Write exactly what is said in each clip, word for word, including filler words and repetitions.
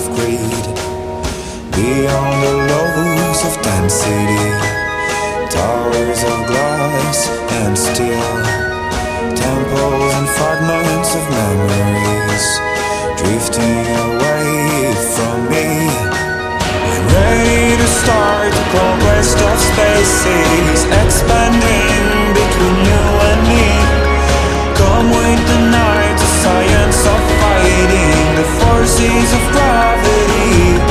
greed. Beyond the lows of density, towers of glass and steel, temples and fragments of memories drifting away from me. I'm ready to start the conquest of spaces, expanding between you and me. Come with the night, the science of fighting the forces of gravity.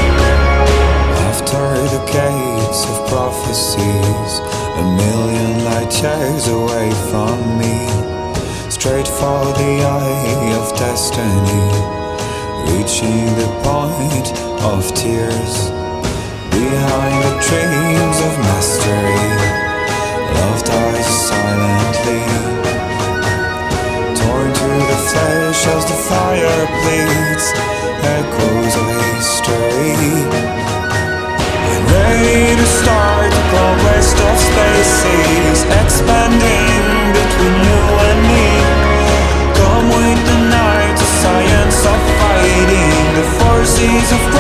After the gates of prophecies, a million light years away from me, straight for the eye of destiny, reaching the point of tears. Behind the dreams of mastery, love dies silently, torn to the flesh as the fire bleeds, echoes of history. I'm ready to start the conquest of spaces, expanding between you and me. Come with the night, the science of fighting the forces of